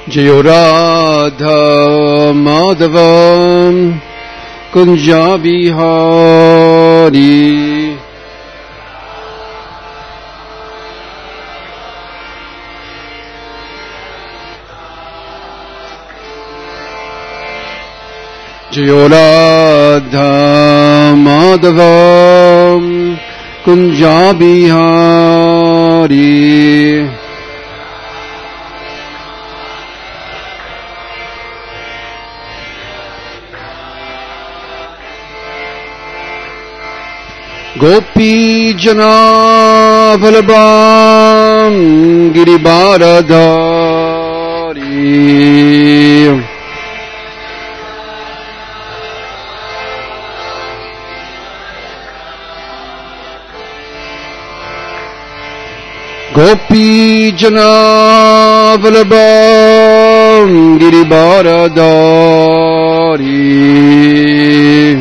Jayo Radha Madhavam Kunja Bihari. Jayo Radha Madhavam Kunja Bihari. Gopi Jana Vallabham Giribharadhari. Gopi Jana Vallabham Giribharadhari.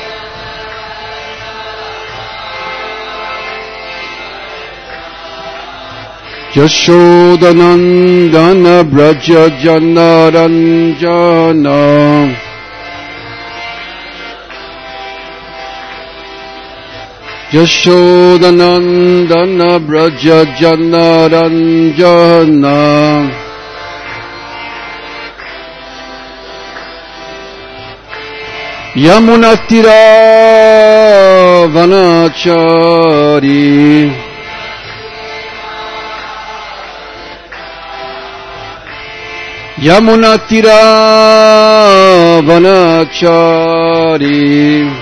Yashodanandana Braja Janaranjana. Yashodanandana Braja Janaranjana. Yamunatira Vanachari. Yamunatira Vanachari.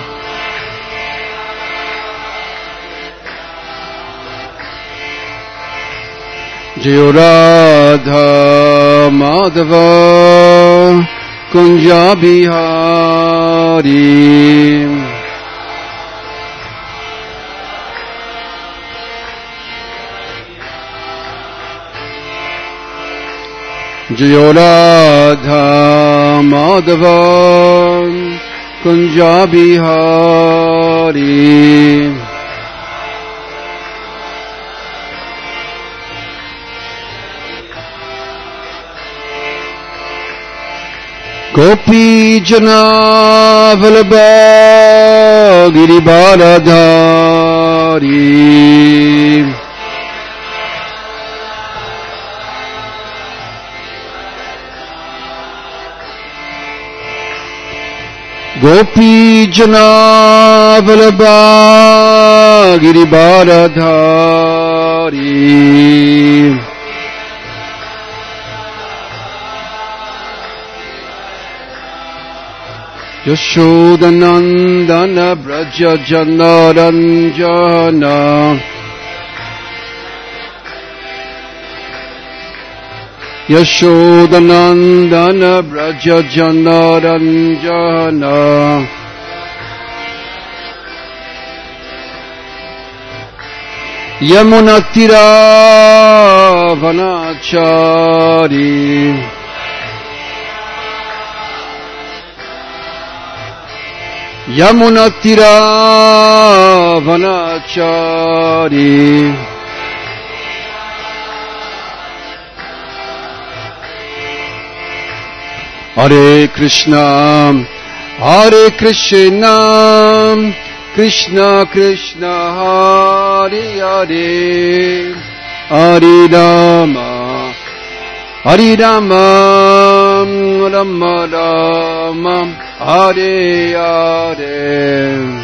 Jayo Radha Madhava Kunja Bihari. Jayo Radha Madhava Kunja Bihari. Gopi Jana Vallabha Giribharadhari. Gopi Jana Vallabha Giribharadhari. Yashodanandana Braja Janaranjana. Yashodanandana Braja Janaranjana. Yamunatira Vanachari. Yamunatira Vanachari. Hare Krishna, Hare Krishna, Krishna Krishna, Hare Hare, Hare Rama, Hare Rama, Rama Rama, Hare Hare.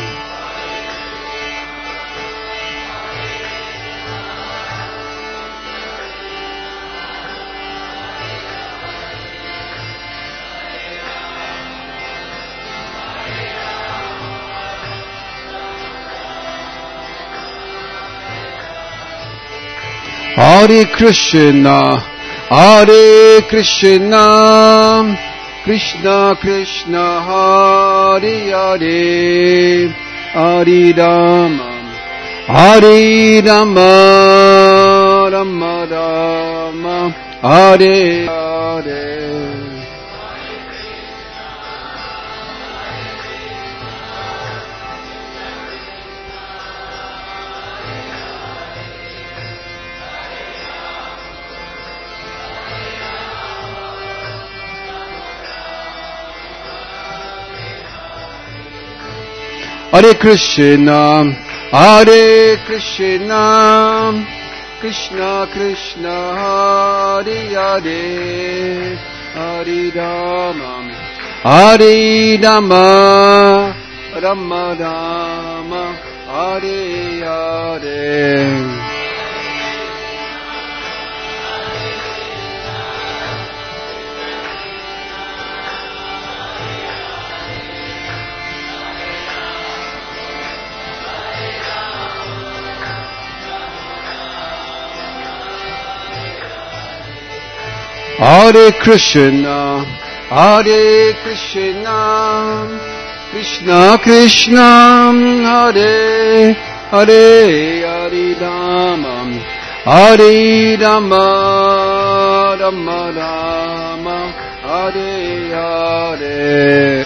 Hare Krishna, Hare Krishna, Krishna Krishna, Hare Hare, Hare Rama, Hare Rama, Rama Rama, Hare Hare. Hare Krishna, Hare Krishna, Krishna Krishna, Hare Hare, Hare Rama, Hare Rama, Rama Rama, Hare Hare. Hare Krishna, Hare Krishna, Krishna Krishna, Hare Hare, Hare Rama, Hare Rama, Rama Rama, Hare Hare.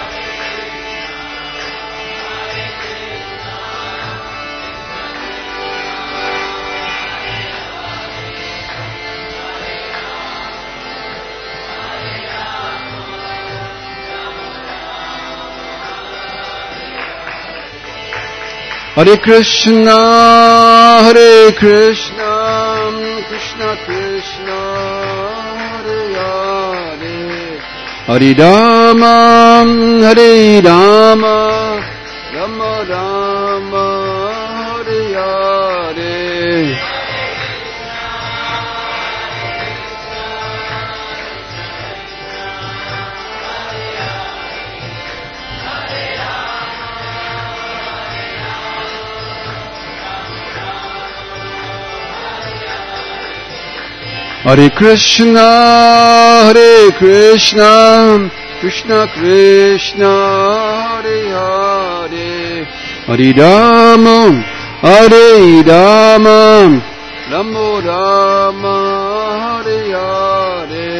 Hare Krishna, Hare Krishna, Krishna Krishna, Hare Hare, Hare Rama, Hare Rama, Rama Rama, Hare Hare. Hare Krishna, Hare Krishna, Krishna Krishna, Hare Hare, Hare Rama, Hare Rama, Rama Rama, Hare Hare.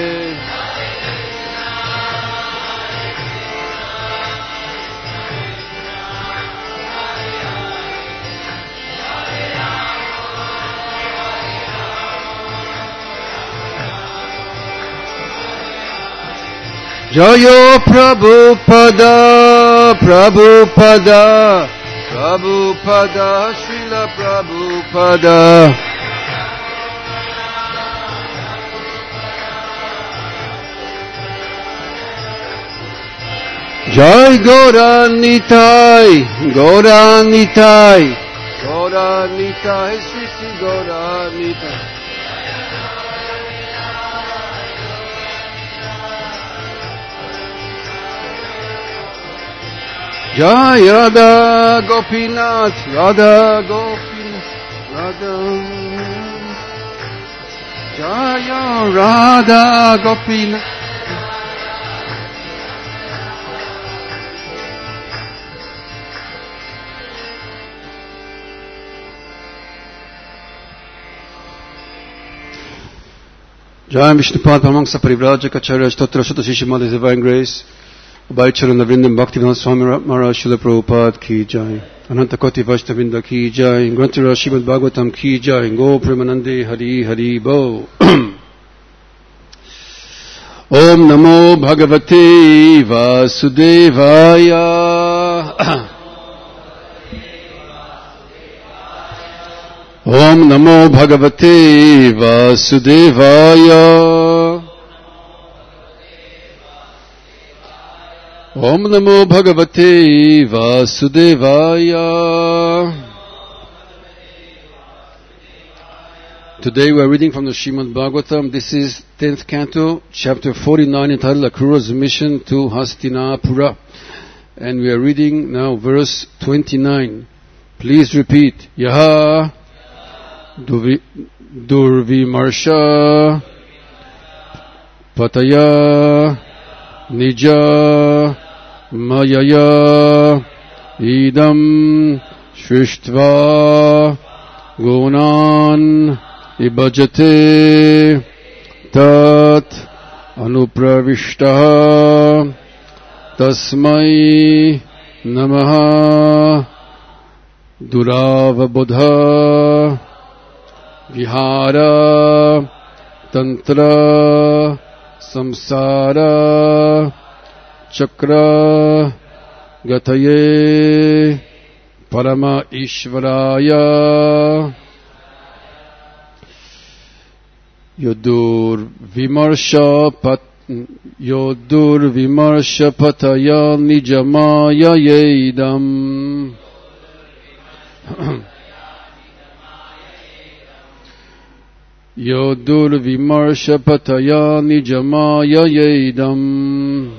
Jaya Prabhupada, Prabhupada, Prabhupada, Srila Prabhupada. Jai Gauranitai, Gauranitai, Gauranitai, Sri Sri Gauranitai. Jai Radha Gopinath, Radha Gopinath, Radha. Jaya Radha Gopinath. Jai Vishnupad Paramahansa Parivrajaka Stotra Shata Shishimada Divine Grace. Bhaicharan Vrindam Bhaktivedanta Swami Maharaj Srila Prabhupada Ki Jai. Ananta Koti Vaishnavinda Ki Jai. Grantira Srimad Bhagavatam Ki Jai. Go Premanande Hari Hari Bo. Om Namo Bhagavate Vasudevaya. Om Namo Bhagavate Vasudevaya. Om Namo Bhagavate Vasudevaya. Today we are reading from the Srimad Bhagavatam. This is 10th canto, chapter 49, entitled Akrura's Mission to Hastinapura. And we are reading now verse 29. Please repeat. Yaha Durvimarsha Pataya Nija Mayaya Idam Shishtva Gunan Ibajate Tat Anupravishtaha Tasmai Namaha Duravabodha Vihara Tantra Samsara Chakra Gataye Parama Ishvaraya Yodur Vimarsha Pataya Nijamaya Yedam Yodur Vimarsha Pataya Nijamaya Yedam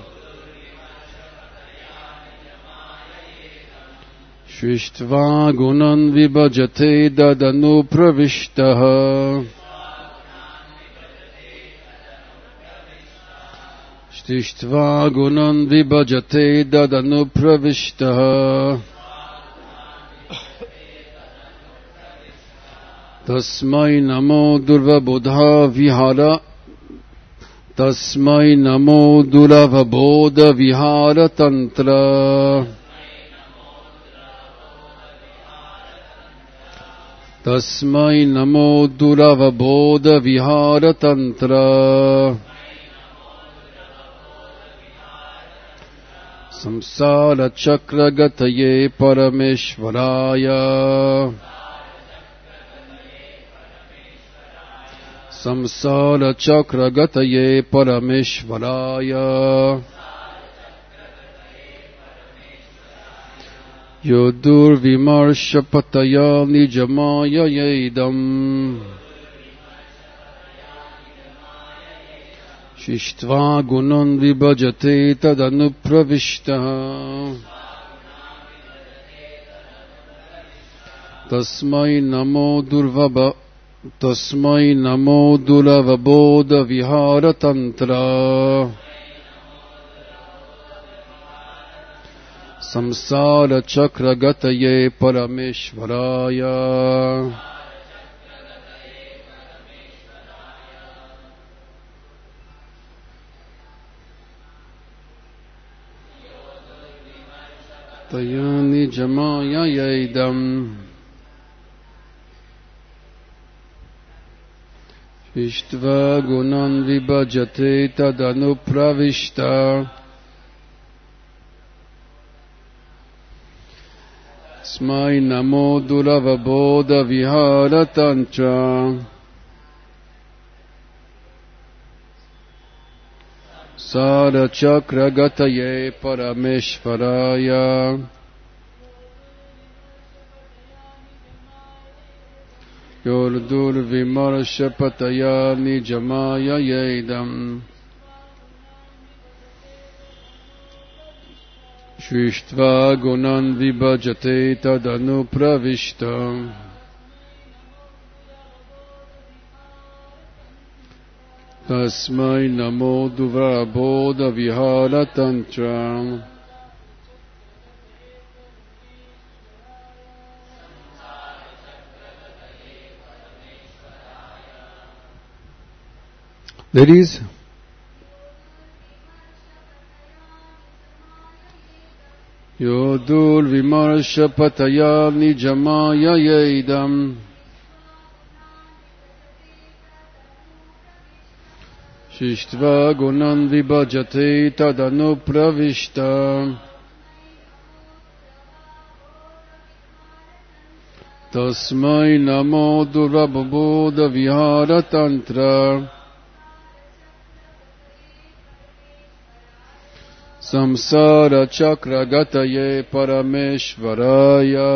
Shrishtva Gunan Vibhajate Dadanu Pravishtaha Shrishtva Gunan Vibhajate Dadanu Pravishtaha Tasmai Namo Durva Bodha Vihara Tasmai Namo Durva Bodha Vihara Tantra Tasmai Namo Durva Bodha Vihara Tantra Samsara Chakra Gataye Parameshvaraya Samsara Chakra Gataye Parameshvaraya Yodur Vimarsha Pataya Nijamaya Yedam Shishtva Gunan Vibhajate Tadanupravishtaha Tasmai Namo Durva Bodha Vihara Tantra Samsara Chakra Gataye Parameshvaraya Tayani Jamaya Yedam Ishtva Gunan Vibhajate Tadanupravishta Smai Namo Durva Bodha Vihara Tantra Sara Chakra Gataye Parameshvaraya Yordur Vimarsha Pataya Nijamaya Yedam Shrishtva Gunan Vibhajate Tadanupravishta Tasmai Namo Durva Bodha Vihara Tantra Ladies, Yodur Vimarsha Pataya Nijamaya Yedam Shishtva Gunan Vibhajate Tadanupravishta Tasmai Namo Durva Bodha Vihara Tantra Samsara Chakra Gataye Parameshvaraya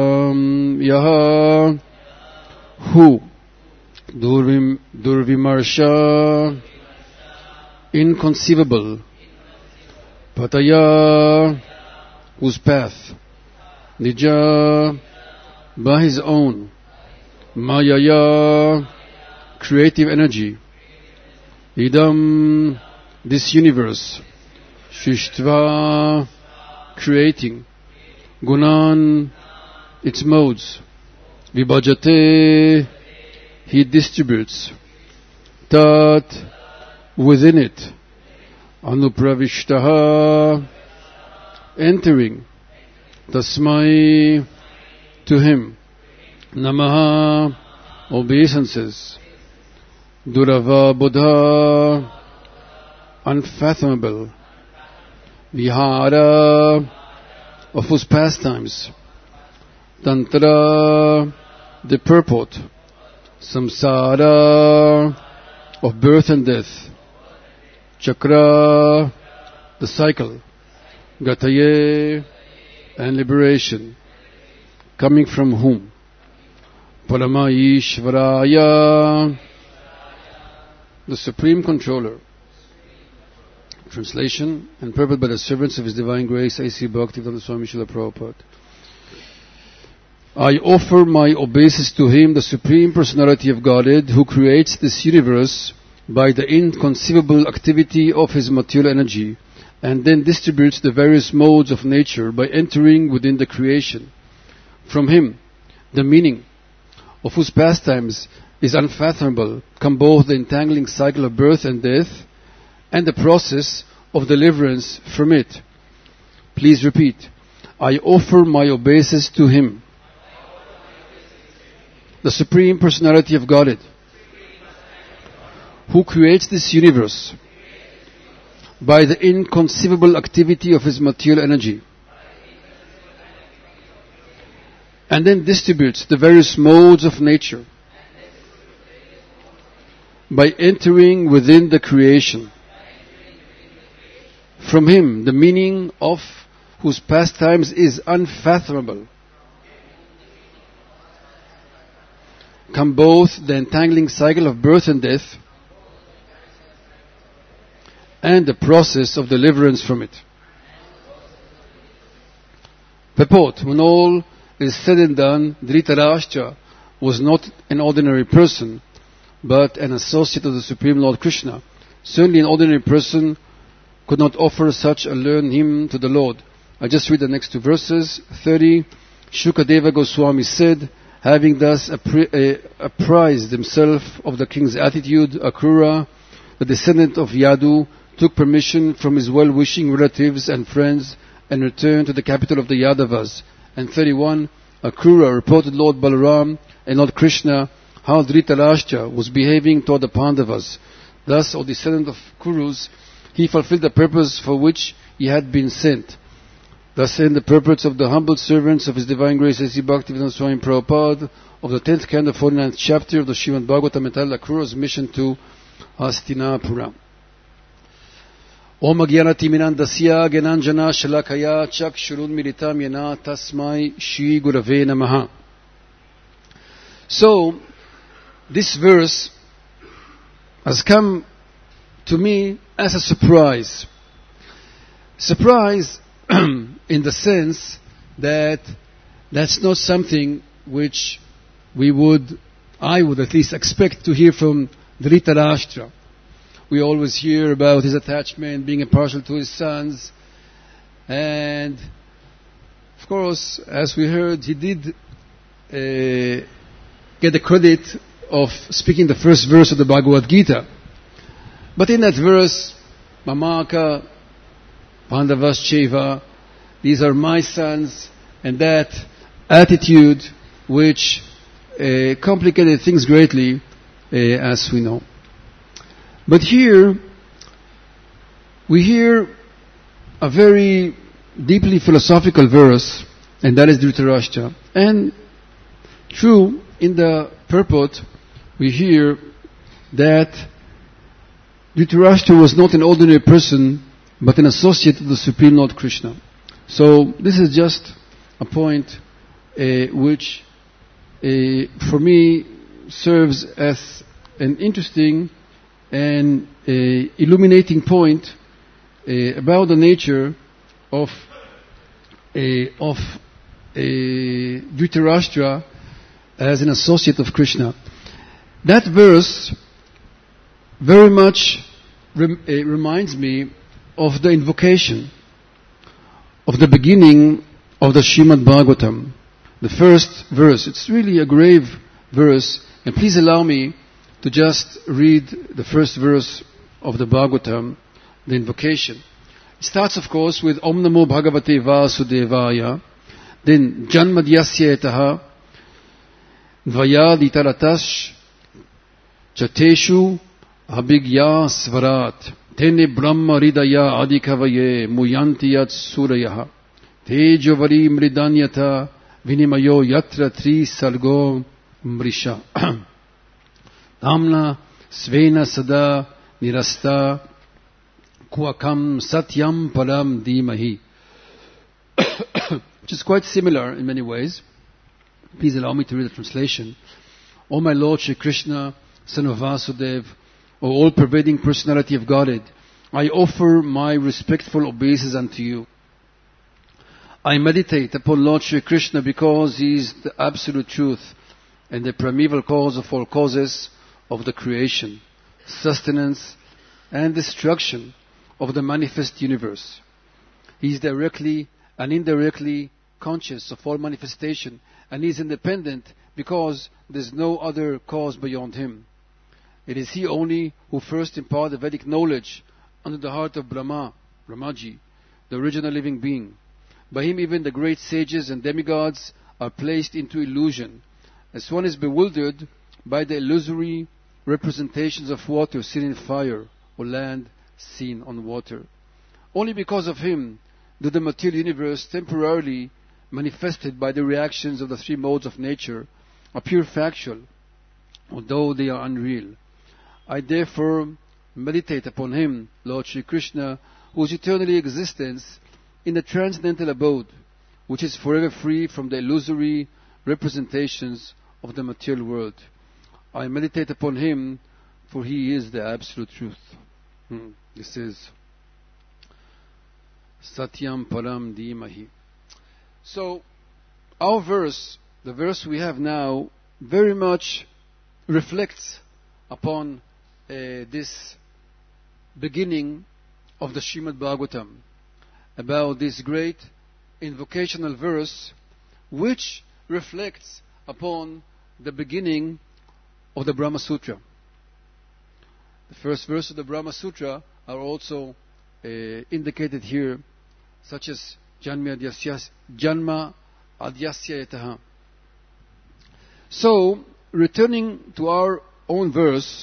Yaha Who Durvimarsha Inconceivable Pataya whose path Nija by his own Mayaya creative energy Idam this universe Shishtva creating Gunan its modes Vibhajate he distributes Tat within it Anupravishtaha entering Tasmai to him Namaha obeisances Durava Buddha unfathomable Vihara of whose pastimes, Tantra, the purport, Samsara, of birth and death, Chakra, the cycle, Gataye, and liberation, coming from whom? Paramaishvaraya, the Supreme Controller. Translation and purport by the servants of His Divine Grace, A.C. Bhaktivedanta Swami Srila Prabhupada. I offer my obeisance to Him, the Supreme Personality of Godhead, who creates this universe by the inconceivable activity of His material energy, and then distributes the various modes of nature by entering within the creation. From Him, the meaning of whose pastimes is unfathomable, come both the entangling cycle of birth and death, and the process of deliverance from it. Please repeat. I offer my obeisance to Him, the Supreme Personality of Godhead, who creates this universe by the inconceivable activity of His material energy, and then distributes the various modes of nature by entering within the creation. From Him, the meaning of whose pastimes is unfathomable, come both the entangling cycle of birth and death and the process of deliverance from it. Purport: when all is said and done, Dhritarashtra was not an ordinary person, but an associate of the Supreme Lord Krishna. Certainly an ordinary person could not offer such a learned hymn to the Lord. I just read the next two verses. 30. Shukadeva Goswami said, having thus apprised himself of the king's attitude, Akrura, the descendant of Yadu, took permission from his well-wishing relatives and friends and returned to the capital of the Yadavas. And 31. Akrura reported Lord Balaram and Lord Krishna how Dhritarashtra was behaving toward the Pandavas. Thus, O descendant of Kurus, he fulfilled the purpose for which he had been sent. Thus end the purports of the humble servants of His Divine Grace, A.C. Bhaktivedanta Swami Prabhupada, of the 10th canto, 49th chapter of the Srimad Bhagavatam, entitled Akrura's Mission to Hastinapura. Om Agyanati Minandasya Gyananjana Shalakaya Chakshurun Militam Yena Tasmai Shri Gurave Namaha. So, this verse has come to me as a surprise. Surprise in the sense that that's not something which I would at least expect to hear from Dhritarashtra. We always hear about his attachment, being impartial to his sons, and of course, as we heard, he did get the credit of speaking the first verse of the Bhagavad Gita. But in that verse, Mamaka, Pandavascheva, these are my sons, and that attitude which complicated things greatly, as we know. But here, we hear a very deeply philosophical verse, and that is Dhritarashtra. And true, in the purport, we hear that Dhritarashtra was not an ordinary person, but an associate of the Supreme Lord Krishna. So this is just a point which, for me, serves as an interesting and illuminating point about the nature of Dhritarashtra as an associate of Krishna. That verse very much reminds me of the invocation of the beginning of the Srimad Bhagavatam. The first verse. It's really a grave verse, and please allow me to just read the first verse of the Bhagavatam, the invocation. It starts, of course, with Om Namo Bhagavate Vasudevaya, then Janmadyasya etaha, Dvayaditaratas Chateshu Abhigya Svarat, Tene Brahma Ridaya Adikavaye Muyantiyat Surayaha. Tejo vari mridanyata vinimayo yatra tri sargo mrisha. Tamna svena sada nirasta kuakam satyam param dhimahi. Which is quite similar in many ways. Please allow me to read the translation. O my Lord Shri Krishna, Son of Vasudev, O all-pervading personality of Godhead, I offer my respectful obeisance unto you. I meditate upon Lord Shri Krishna because He is the absolute truth and the primeval cause of all causes of the creation, sustenance, and destruction of the manifest universe. He is directly and indirectly conscious of all manifestation, and He is independent because there is no other cause beyond Him. It is He only who first imparted Vedic knowledge under the heart of Brahmaji, the original living being. By Him even the great sages and demigods are placed into illusion, as one is bewildered by the illusory representations of water seen in fire or land seen on water. Only because of Him do the material universe, temporarily manifested by the reactions of the three modes of nature, appear factual, although they are unreal. I therefore meditate upon Him, Lord Shri Krishna, who is eternally existence in the transcendental abode, which is forever free from the illusory representations of the material world. I meditate upon Him, for He is the absolute truth. This is Satyam Param Dhimahi. So, our verse, the verse we have now, very much reflects upon this beginning of the Srimad Bhagavatam, about this great invocational verse, which reflects upon the beginning of the Brahma Sutra. The first verse of the Brahma Sutra are also indicated here, such as Janma Adyasya Yataha. So, returning to our own verse,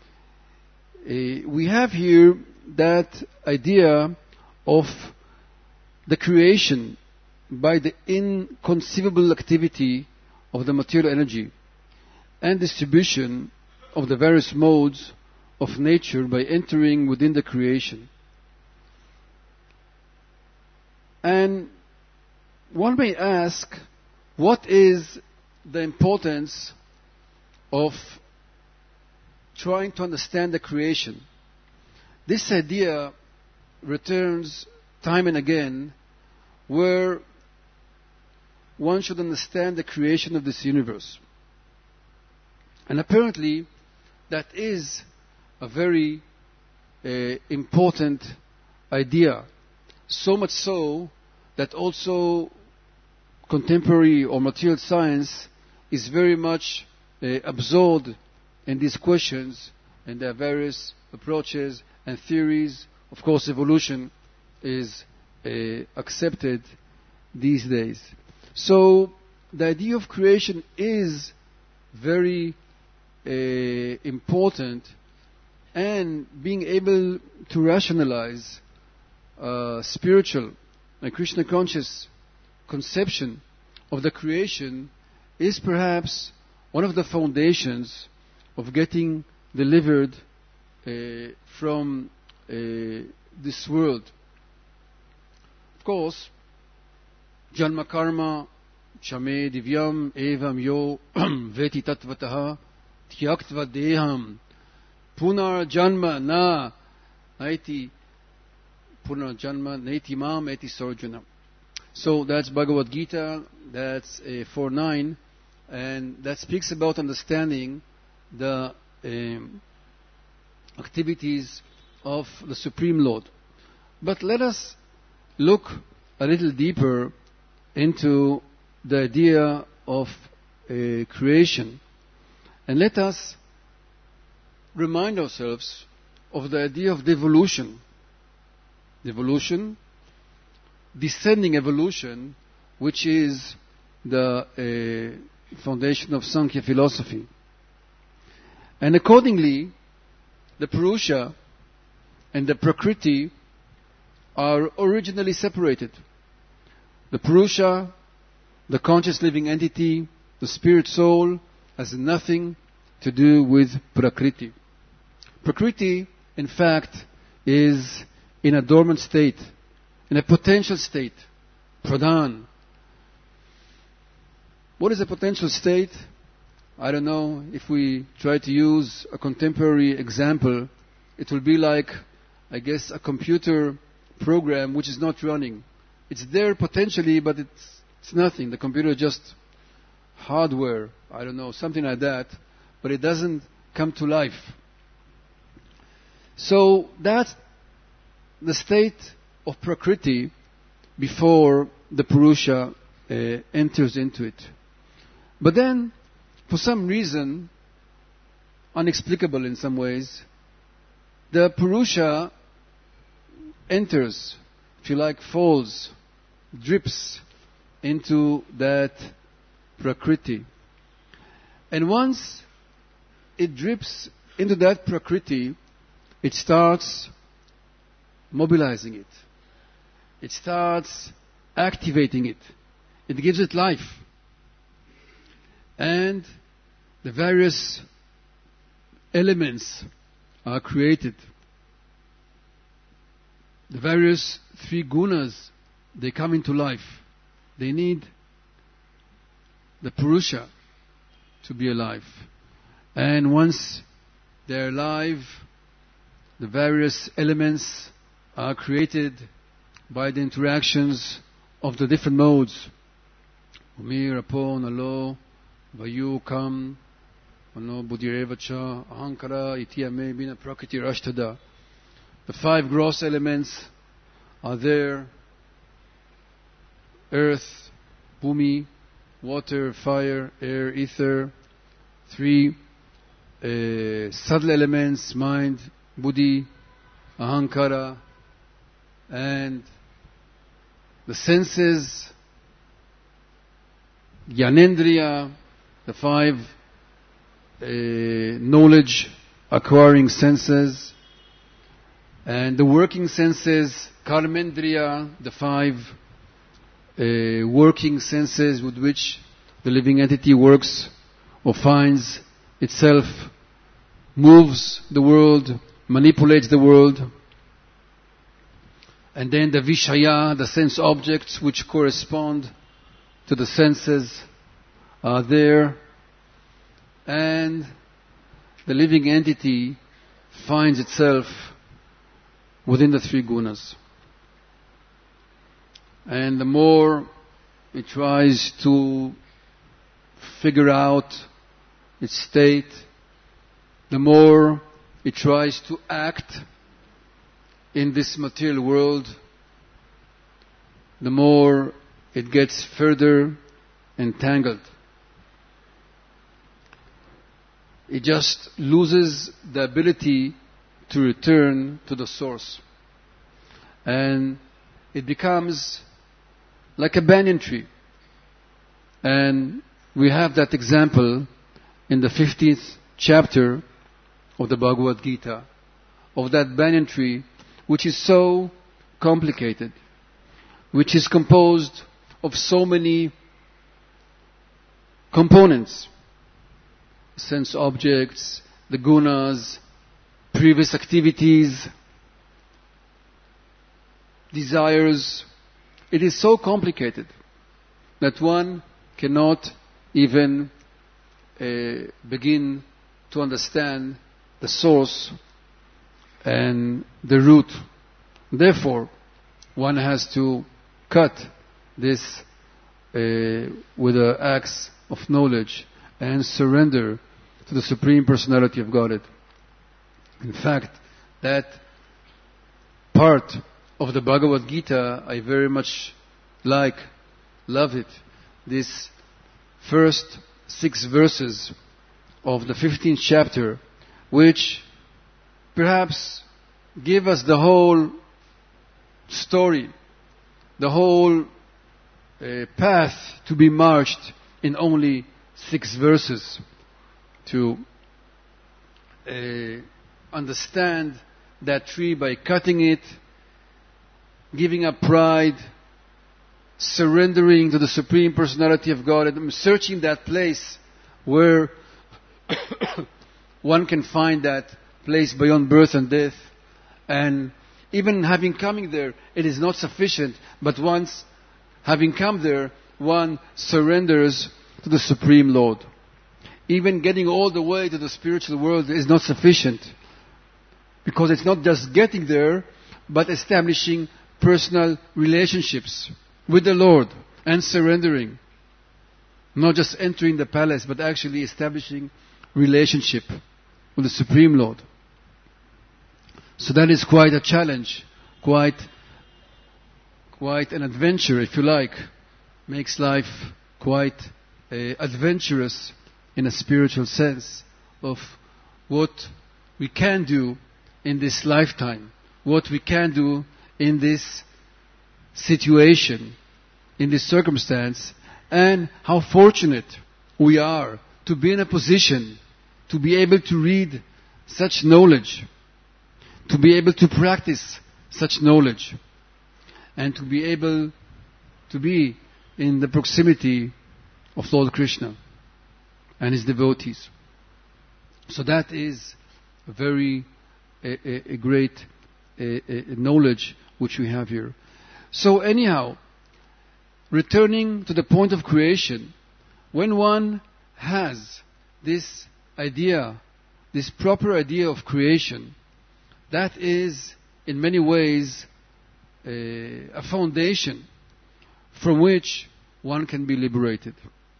we have here that idea of the creation by the inconceivable activity of the material energy and distribution of the various modes of nature by entering within the creation. And one may ask, what is the importance of trying to understand the creation? This idea returns time and again, where one should understand the creation of this universe. And apparently, that is a very important idea. So much so that also contemporary or material science is very much absorbed in these questions, and there are various approaches and theories. Of course, evolution is accepted these days. So the idea of creation is very important, and being able to rationalize spiritual and Krishna conscious conception of the creation is perhaps one of the foundations of getting delivered from this world. Of course, Janma Karma Chame Divyam Evam Yo Veti Tatvataha Tyaktva Deham Punar Janma Na Aiti Punar Janma Neti Mam Eti Sarjuna. So that's Bhagavad Gita, that's 4.9, and that speaks about understanding the activities of the Supreme Lord. But let us look a little deeper into the idea of creation, and let us remind ourselves of the idea of devolution. Devolution, descending evolution, which is the foundation of Sankhya philosophy. And accordingly, the Purusha and the Prakriti are originally separated. The Purusha, the conscious living entity, the spirit soul, has nothing to do with Prakriti. Prakriti, in fact, is in a dormant state, in a potential state, pradhan. What is a potential state? I don't know. If we try to use a contemporary example, it will be like, I guess, a computer program which is not running. It's there potentially, but it's nothing. The computer is just hardware, I don't know, something like that, but it doesn't come to life. So that's the state of Prakriti before the Purusha enters into it. But then, for some reason, unexplicable in some ways, the Purusha enters, if you like, falls, drips into that Prakriti. And once it drips into that Prakriti, it starts mobilizing it. It starts activating it. It gives it life. And the various elements are created. The various three gunas, they come into life. They need the Purusha to be alive. And once they're alive, the various elements are created by the interactions of the different modes. Umir, Apo, Nalo, Vayu, Kam, Mano, Buddhirevacha, Ahankara, Itiyame, Bina, Prakriti, Rashtada. The five gross elements are there: earth, Bhumi, water, fire, air, ether. Three subtle elements: mind, Buddhi, Ahankara, and the senses, Jnanendriya, the five knowledge acquiring senses, and the working senses, Karmendriya, the five working senses with which the living entity works or finds itself, moves the world, manipulates the world. And then the Vishaya, the sense objects which correspond to the senses, are there. And the living entity finds itself within the three gunas. And the more it tries to figure out its state, the more it tries to act in this material world, the more it gets further entangled. It just loses the ability to return to the source. And it becomes like a banyan tree. And we have that example in the 15th chapter of the Bhagavad Gita, of that banyan tree which is so complicated, which is composed of so many components: sense objects, the gunas, previous activities, desires. It is so complicated that one cannot even begin to understand the source and the root. Therefore, one has to cut this with an axe of knowledge and surrender to the Supreme Personality of Godhead. In fact, that part of the Bhagavad Gita I very much love it. This first 6 verses of the 15th chapter, which perhaps give us the whole story, the whole path to be marched in only 6 verses, to understand that tree by cutting it, giving up pride, surrendering to the Supreme Personality of God and searching that place where one can find that place beyond birth and death. And even having coming there, it is not sufficient. But once having come there, one surrenders to the Supreme Lord. Even getting all the way to the spiritual world is not sufficient. Because it's not just getting there, but establishing personal relationships with the Lord and surrendering. Not just entering the palace, but actually establishing relationship with the Supreme Lord. So that is quite a challenge, quite an adventure, if you like. Makes life quite adventurous in a spiritual sense of what we can do in this lifetime, what we can do in this situation, in this circumstance, and how fortunate we are to be in a position to be able to read such knowledge, to be able to practice such knowledge, and to be able to be in the proximity of Lord Krishna and his devotees. So that is a very a great knowledge which we have here. So anyhow, returning to the point of creation, when one has this idea, this proper idea of creation, that is in many ways a foundation from which one can be liberated.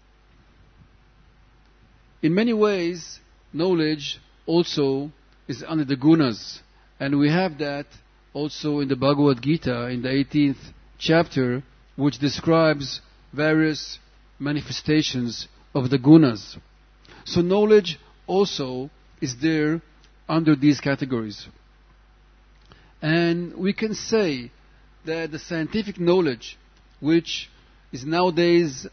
In many ways, knowledge also is under the gunas, and we have that also in the Bhagavad Gita in the 18th chapter, which describes various manifestations of the gunas. So knowledge also is there under these categories. And we can say that the scientific knowledge, which is nowadays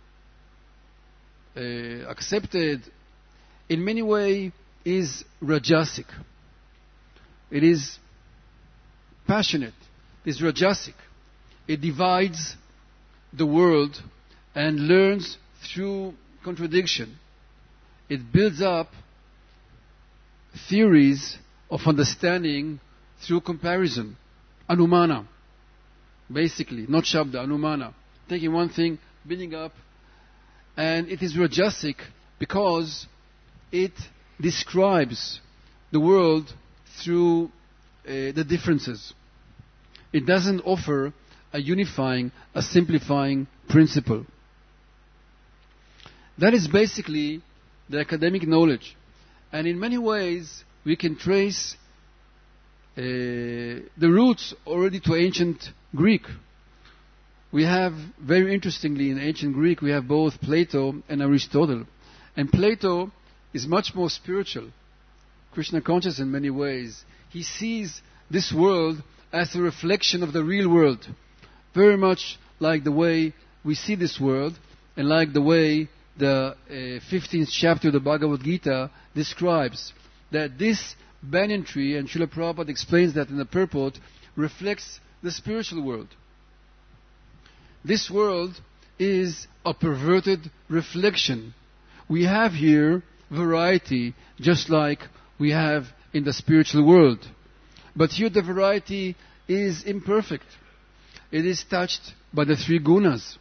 accepted, in many ways is rajasic. It is passionate. It is rajasic. It divides the world and learns through contradiction. It builds up theories of understanding through comparison. Anumana. Basically, not Shabda, Anumana. Taking one thing, building up. And it is rajasic because it describes the world through the differences. It doesn't offer a unifying, a simplifying principle. That is basically the academic knowledge. And in many ways, we can trace the roots already to ancient Greek. We have, very interestingly, in ancient Greek, we have both Plato and Aristotle. And Plato is much more spiritual, Krishna conscious in many ways. He sees this world as a reflection of the real world, very much like the way we see this world, and like the way the 15th chapter of the Bhagavad Gita describes that this banyan tree, and Srila Prabhupada explains that in the purport, reflects the spiritual world. This world is a perverted reflection. We have here variety, just like we have in the spiritual world. But here the variety is imperfect. It is touched by the three gunas.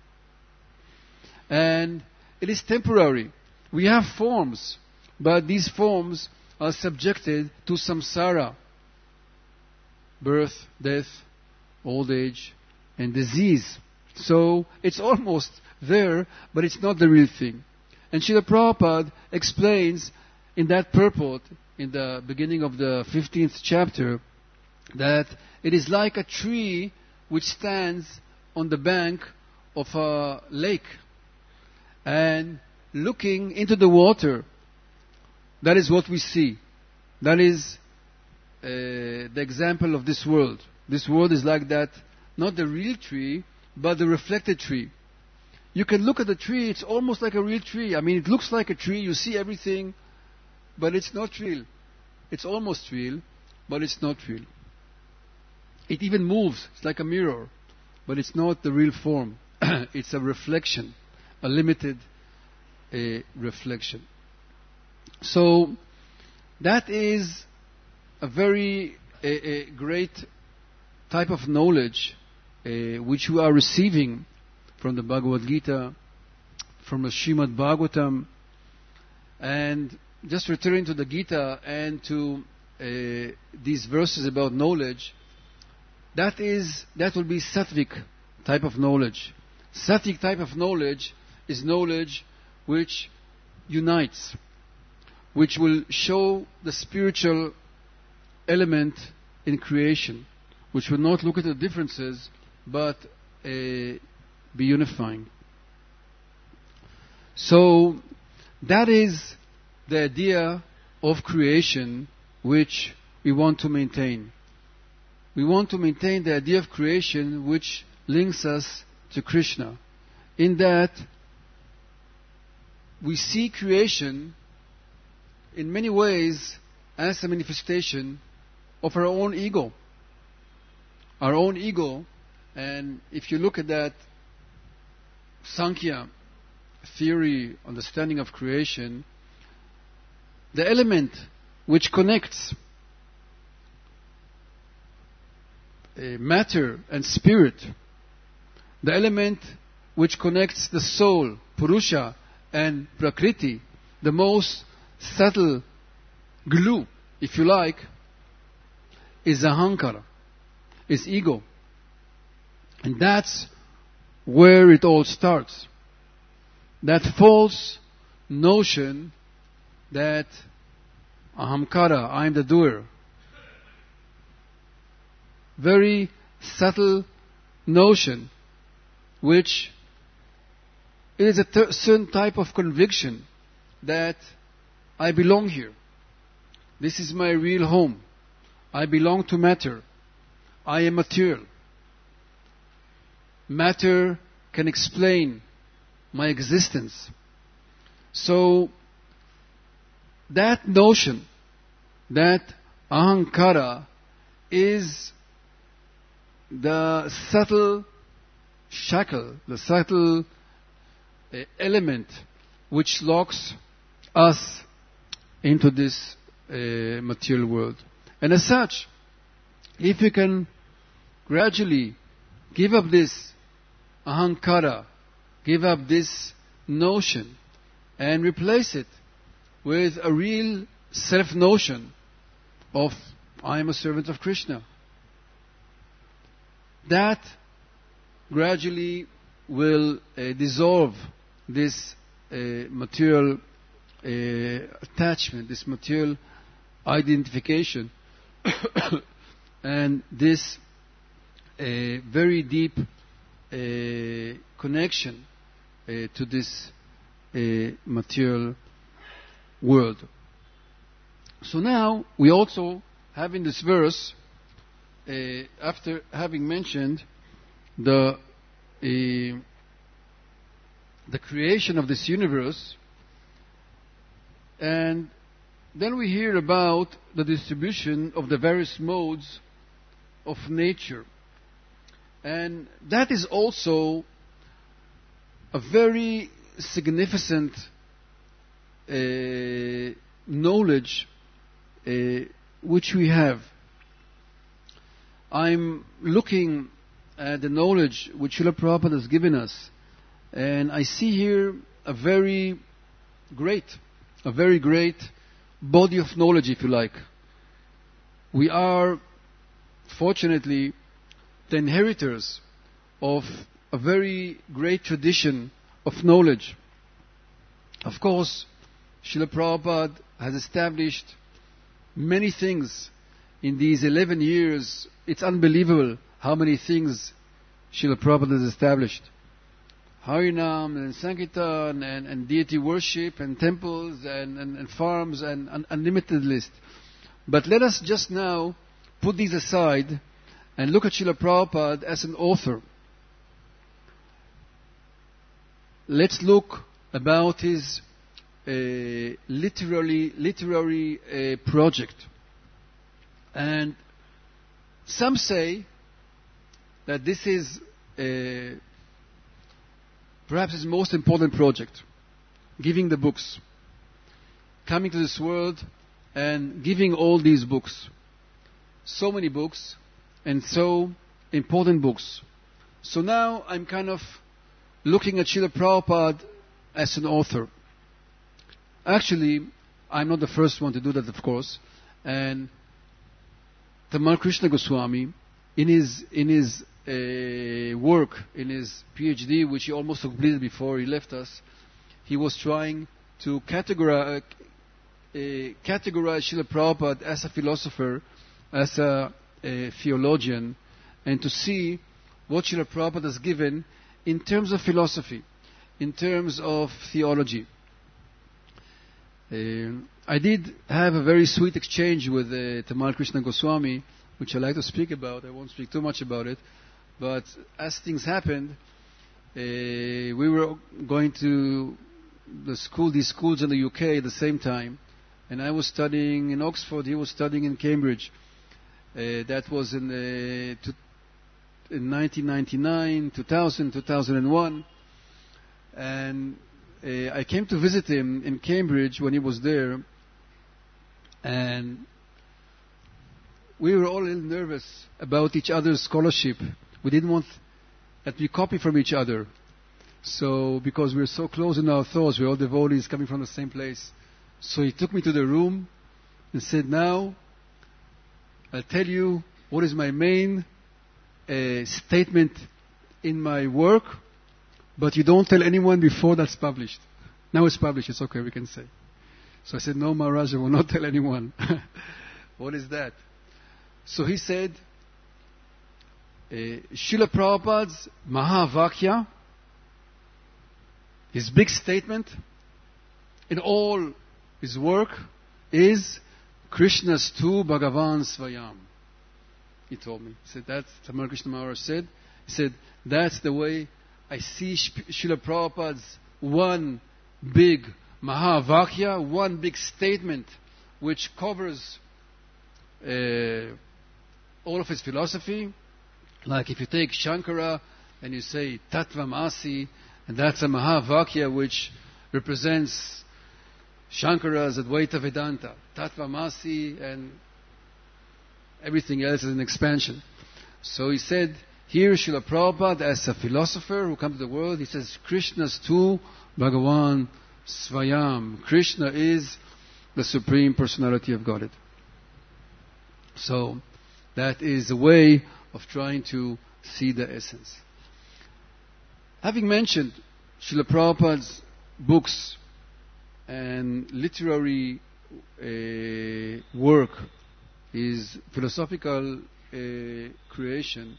And it is temporary. We have forms, but these forms are subjected to samsara. Birth, death, old age, and disease. So it's almost there, but it's not the real thing. And Srila Prabhupada explains in that purport, in the beginning of the 15th chapter, that it is like a tree which stands on the bank of a lake and looking into the water. That is what we see. That is the example of this world. This world is like that, not the real tree, but the reflected tree. You can look at the tree, it's almost like a real tree. I mean, it looks like a tree, you see everything, but it's not real. It's almost real, but it's not real. It even moves, it's like a mirror, but it's not the real form. It's a reflection, a limited reflection. So that is a very great type of knowledge which we are receiving from the Bhagavad Gita, from the Srimad Bhagavatam, and just returning to the Gita and to these verses about knowledge, that will be sattvic type of knowledge. Sattvic type of knowledge is knowledge which unites, which will show the spiritual element in creation, which will not look at the differences but be unifying. So that is the idea of creation which we want to maintain. We want to maintain the idea of creation which links us to Krishna, in that we see creation in many ways as a manifestation of our own ego. Our own ego, and if you look at that Sankhya theory, understanding of creation, the element which connects matter and spirit, the element which connects the soul, Purusha, and Prakriti, the most subtle glue, if you like, is Ahankara, is ego. And that's where it all starts. That false notion that Ahamkara, I am the doer. Very subtle notion, which is a certain type of conviction that I belong here. This is my real home. I belong to matter. I am material. Matter can explain my existence. So that notion, that Ahankara, is the subtle shackle, the subtle element which locks us into this material world. And as such, if we can gradually give up this Ahankara, give up this notion, and replace it with a real self-notion of I am a servant of Krishna, that gradually will dissolve this material attachment, this material identification, and this very deep connection to this material world. So now we also have in this verse, after having mentioned the creation of this universe, and then we hear about the distribution of the various modes of nature. And that is also a very significant knowledge which we have. I'm looking at the knowledge which Srila Prabhupada has given us, and I see here a very great body of knowledge, if you like. We are, fortunately, the inheritors of a very great tradition of knowledge. Of course, Srila Prabhupada has established many things in these 11 years. It's unbelievable how many things Srila Prabhupada has established. Harinam and Sankirtan and deity worship and temples and farms and an unlimited list. But let us just now put these aside and look at Srila Prabhupada as an author. Let's look about his literary project. And some say that this is perhaps his most important project, giving the books, coming to this world and giving all these books. So many books and so important books. So now I'm kind of looking at Srila Prabhupada as an author. Actually, I'm not the first one to do that, of course. And Tamal Krishna Goswami, in his work, in his PhD, which he almost completed before he left us, he was trying to categorize Srila Prabhupada as a philosopher, as a theologian, and to see what Srila Prabhupada has given in terms of philosophy, in terms of theology. I did have a very sweet exchange with Tamal Krishna Goswami, which I like to speak about. I won't speak too much about it. But as things happened, we were going to these schools in the UK at the same time. And I was studying in Oxford, he was studying in Cambridge. That was in 1999, 2000, 2001. And I came to visit him in Cambridge when he was there. And we were all a little nervous about each other's scholarship. We didn't want that we copy from each other. So, because we were so close in our thoughts, we're all devotees coming from the same place. So he took me to the room and said, now, I'll tell you what is my main statement in my work, but you don't tell anyone before that's published. Now it's published, it's okay, we can say. So I said, no, Maharaj, I will not tell anyone. What is that? So he said, Srila Prabhupada's Mahavakya, his big statement in all his work is Krishna's tu Bhagavan Svayam. He told me. He said, that's Tamal Krishna Maharaj said. He said, that's the way I see Srila Prabhupada's one big Mahavakya, one big statement which covers all of his philosophy. Like if you take Shankara and you say Tattvamasi, and that's a Mahavakya which represents Shankara's Advaita Vedanta. Tattvamasi, and everything else is an expansion. So he said, here Srila Prabhupada as a philosopher who comes to the world, he says, Krishna's tu Bhagavan Svayam. Krishna is the Supreme Personality of Godhead. So that is a way of trying to see the essence. Having mentioned Srila Prabhupada's books and literary work, his philosophical creation,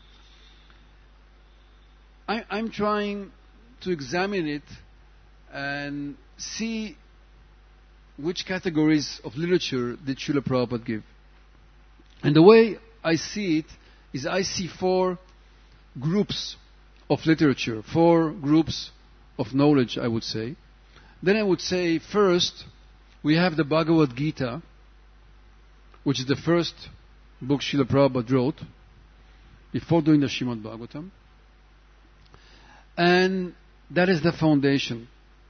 I'm trying to examine it and see which categories of literature did Srila Prabhupada give. And the way I see it is I see four groups of literature, four groups of knowledge, I would say. Then I would say, first, we have the Bhagavad Gita, which is the first book Srila Prabhupada wrote, before doing the Srimad Bhagavatam. And that is the foundation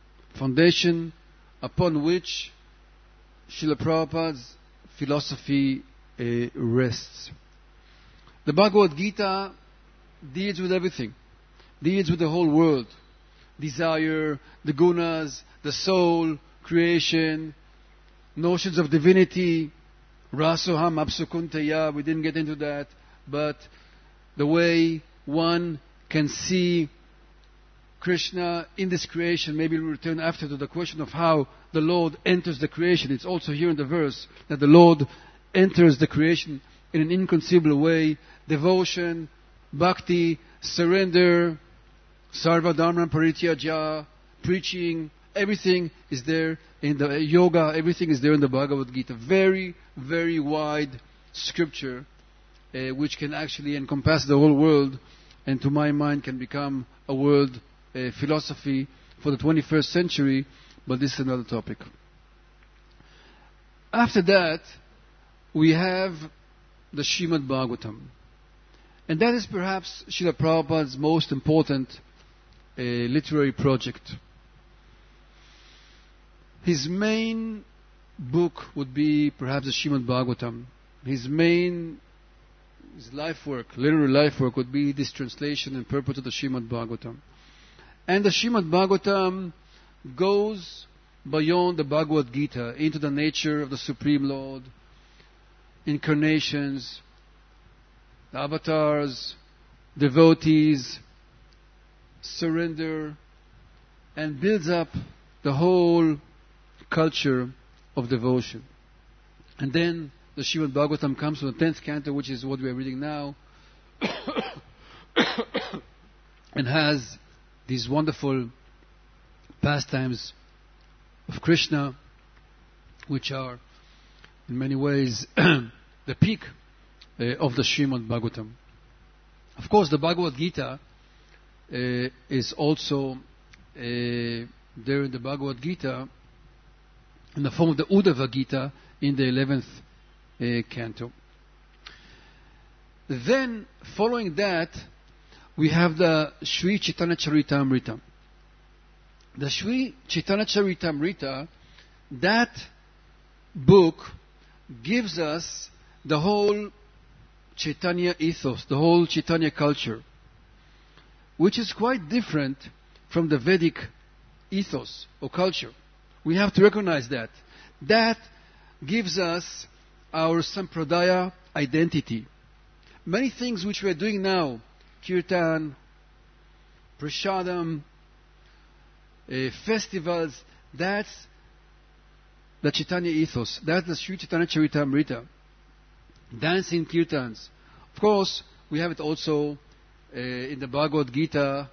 upon which Srila Prabhupada's philosophy rests. The Bhagavad Gita deals with everything. Deals with the whole world. Desire, the gunas, the soul, creation, notions of divinity, rasoham, apsukunteya, we didn't get into that, but the way one can see Krishna in this creation. Maybe we'll return after to the question of how the Lord enters the creation. It's also here in the verse that the Lord enters the creation in an inconceivable way. Devotion, bhakti, surrender, sarva dharma parityaja, preaching, everything is there in the yoga, everything is there in the Bhagavad Gita. Very, very wide scripture which can actually encompass the whole world, and to my mind can become a world philosophy for the 21st century, but this is another topic. After that, we have the Srimad Bhagavatam. And that is perhaps Srila Prabhupada's most important literary project. His main book would be perhaps the Srimad Bhagavatam. His life work, literary life work, would be this translation and purport of the Srimad Bhagavatam. And the Srimad Bhagavatam goes beyond the Bhagavad Gita into the nature of the Supreme Lord, incarnations, the avatars, devotees, surrender, and builds up the whole culture of devotion. And then the Srimad Bhagavatam comes to the 10th canto, which is what we are reading now, and has these wonderful pastimes of Krishna, which are in many ways the peak of the Srimad Bhagavatam. Of course, the Bhagavad Gita is also there in the Bhagavad Gita in the form of the Uddhava Gita in the 11th canto. Then, following that, we have the Sri Chaitanya Charitamrita. The Sri Chaitanya Charitamrita, that book gives us the whole Chaitanya ethos, the whole Chaitanya culture, which is quite different from the Vedic ethos or culture. We have to recognize that. That gives us our Sampradaya identity. Many things which we are doing now, Kirtan, Prasadam, festivals, that's the Chaitanya ethos. That's the Sri Chaitanya Charitamrita. Dancing Kirtans. Of course, we have it also in the Bhagavad Gita,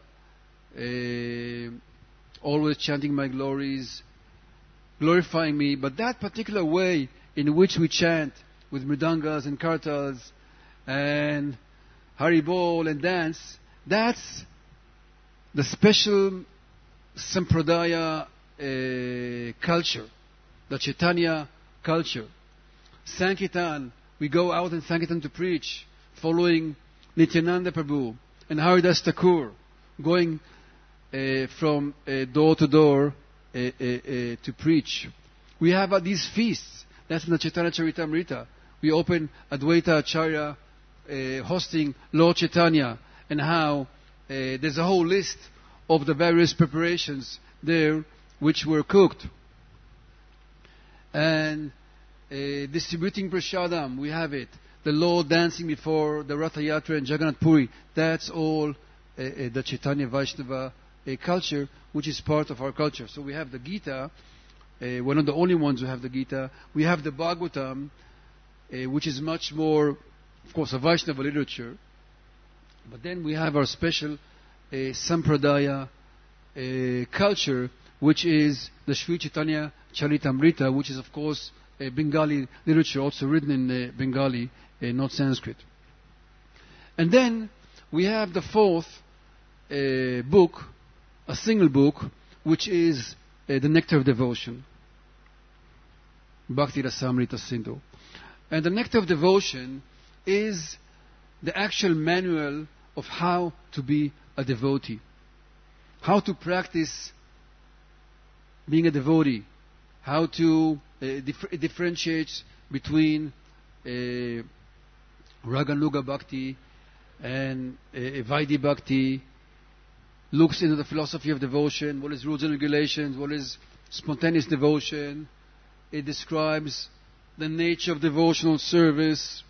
always chanting my glories, glorifying me. But that particular way in which we chant with mridangas and kartals and haribol and dance, that's the special Sampradaya culture, the Chaitanya culture. Sankirtan, we go out in Sankirtan to preach, following Nityananda Prabhu and Haridas Thakur, going from door to door to preach. We have these feasts. That's in the Chaitanya Charitamrita. We open Advaita Acharya hosting Lord Chaitanya, and how there's a whole list of the various preparations there which were cooked. And distributing prasadam, we have it. The Lord dancing before the Ratha Yatra and Jagannath Puri. That's all the Chaitanya Vaishnava culture, which is part of our culture. So we have the Gita. We're not the only ones who have the Gita. We have the Bhagavatam, which is much more, of course, a Vaishnava literature. But then we have our special Sampradaya culture, which is the Sri Chaitanya Charitamrita, which is, of course, a Bengali literature, also written in Bengali, not Sanskrit. And then we have the fourth book, a single book, which is the Nectar of Devotion, Bhakti Rasamrita Sindhu. And the Nectar of Devotion is the actual manual of how to be a devotee, how to practice being a devotee, how to differentiate between Raganuga Bhakti and Vaidhi Bhakti, looks into the philosophy of devotion, what is rules and regulations, what is spontaneous devotion. It describes the nature of devotional service.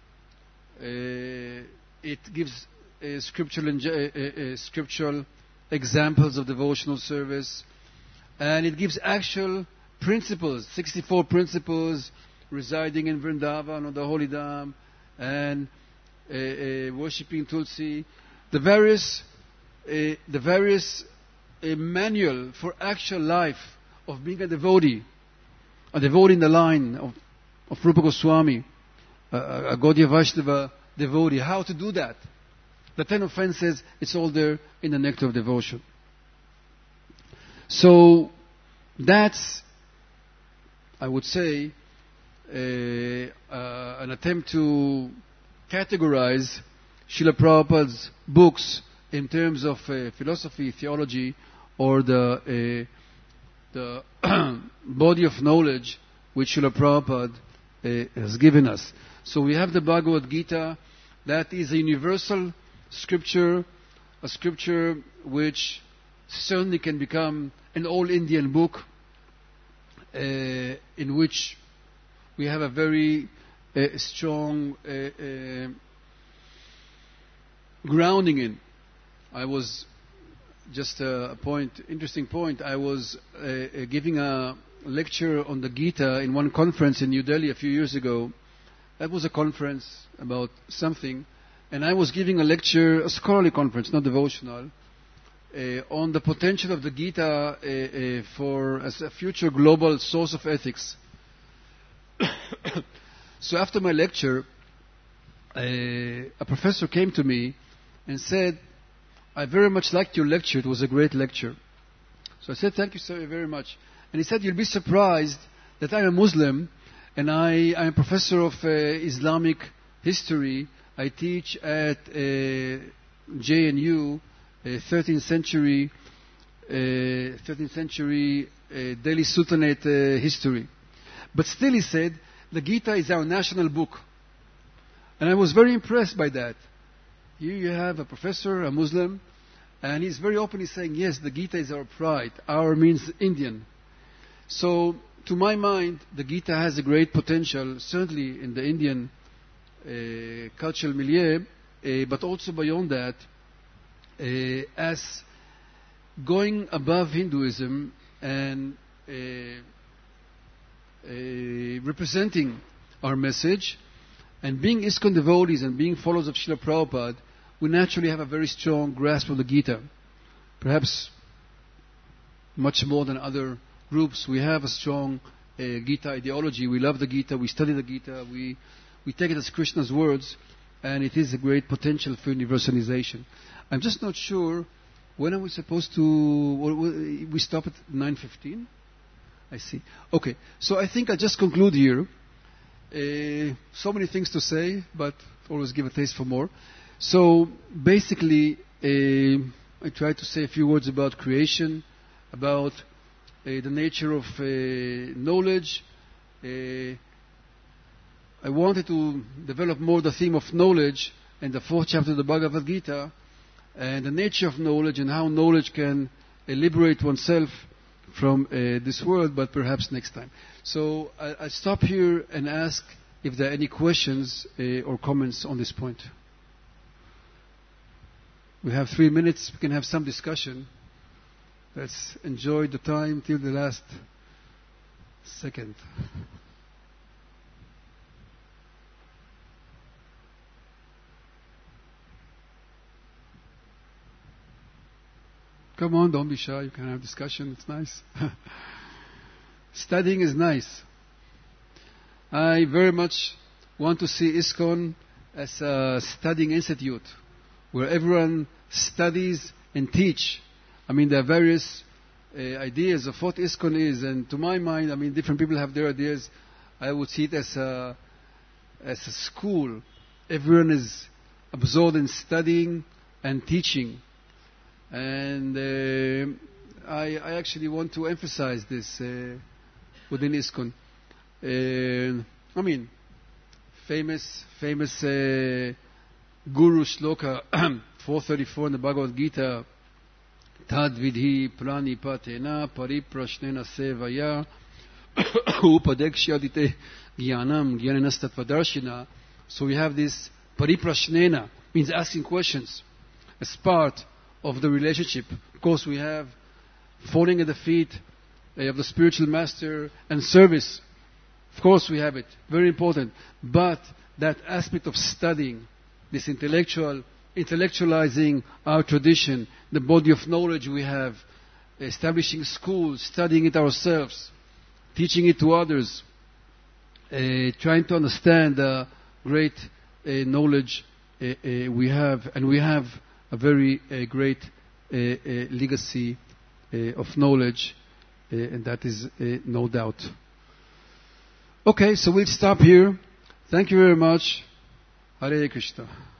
It gives scriptural examples of devotional service. And it gives actual principles, 64 principles, residing in Vrindavan or the Holy Dham, and worshipping Tulsi. The various manual for actual life of being a devotee in the line of Rupa Goswami, a Gaudiya Vaishnava devotee, how to do that. The 10 offenses, it's all there in the Nectar of Devotion. So that's, I would say, an attempt to categorize Srila Prabhupada's books in terms of philosophy, theology, or the body of knowledge which Srila Prabhupada has given us. So we have the Bhagavad Gita, that is a universal scripture, a scripture which certainly can become an all-Indian book, in which we have a very strong grounding in. I was just interesting point. I was giving a lecture on the Gita in one conference in New Delhi a few years ago. That was a conference about something, and I was giving a lecture, a scholarly conference, not devotional, on the potential of the Gita as a future global source of ethics. So after my lecture, a professor came to me and said, "I very much liked your lecture. It was a great lecture." So I said, "Thank you so very much." And he said, "You'll be surprised that I'm a Muslim and I'm a professor of Islamic history. I teach at JNU, 13th century Delhi Sultanate history. But still," he said, "the Gita is our national book." And I was very impressed by that. Here you have a professor, a Muslim, and he's very openly saying, yes, the Gita is our pride. Our means Indian. So, to my mind, the Gita has a great potential, certainly in the Indian cultural milieu, but also beyond that, as going above Hinduism and representing our message, and being ISKCON devotees and being followers of Srila Prabhupada, we naturally have a very strong grasp of the Gita. Perhaps much more than other groups, we have a strong Gita ideology. We love the Gita, we study the Gita, we take it as Krishna's words, and it is a great potential for universalization. I'm just not sure, when are we supposed to... We stop at 9:15? I see. Okay, so I think I'll just conclude here. So many things to say, but always give a taste for more. So basically, I try to say a few words about creation, about the nature of knowledge. I wanted to develop more the theme of knowledge in the 4th chapter of the Bhagavad Gita, and the nature of knowledge and how knowledge can liberate oneself from this world, but perhaps next time. So I'll stop here and ask if there are any questions or comments on this point. We have 3 minutes. We can have some discussion. Let's enjoy the time till the last second. Come on, don't be shy. You can have discussion. It's nice. Studying is nice. I very much want to see ISKCON as a studying institute where everyone studies and teach. I mean, there are various ideas of what ISKCON is, and to my mind, I mean, different people have their ideas. I would see it as a school. Everyone is absorbed in studying and teaching. And I actually want to emphasize this within ISKCON. I mean, famous Guru Shloka 434 in the Bhagavad Gita, Tad vidhi prani patena pariprashnena sevaya upadekshadite jnanam jnanastatvadarshina. So we have this pariprashnena, means asking questions, as part of the relationship. Of course, we have falling at the feet of the spiritual master and service. Of course, we have it. Very important. But that aspect of studying, this intellectualizing our tradition, the body of knowledge we have, establishing schools, studying it ourselves, teaching it to others, trying to understand the great knowledge we have, and we have a very great legacy of knowledge, and that is no doubt. Okay, so we'll stop here. Thank you very much. Hare Krishna.